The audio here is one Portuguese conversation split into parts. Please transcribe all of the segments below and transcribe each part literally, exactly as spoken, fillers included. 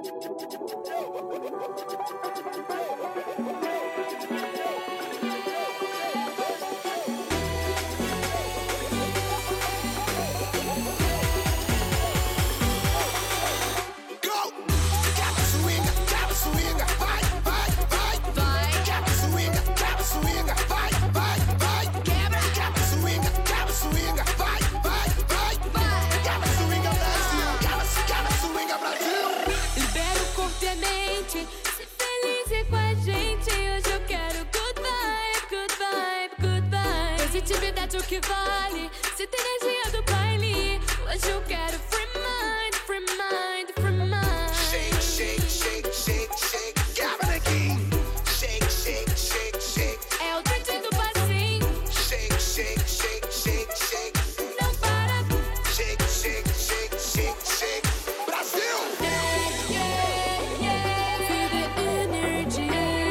Positividade é o que vale. Se tem energia do baile, hoje eu quero free mind, free mind, free mind. Shake, shake, shake, shake, shake, Gavin aqui. Shake, shake, shake, shake. É o treino do passinho. Shake, shake, shake, shake, shake. Não para. Shake, shake, shake, shake, shake. Brasil! Yeah, yeah, yeah. Feel the energy.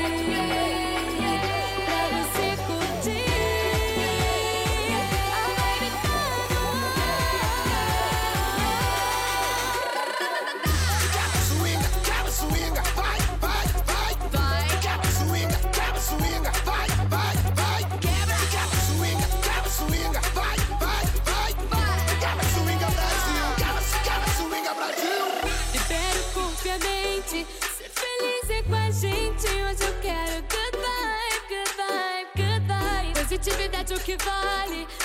Pra você curtir. Ser feliz é com a gente. Hoje eu quero good vibe, good vibe, good vibe. Positividade é o que vale.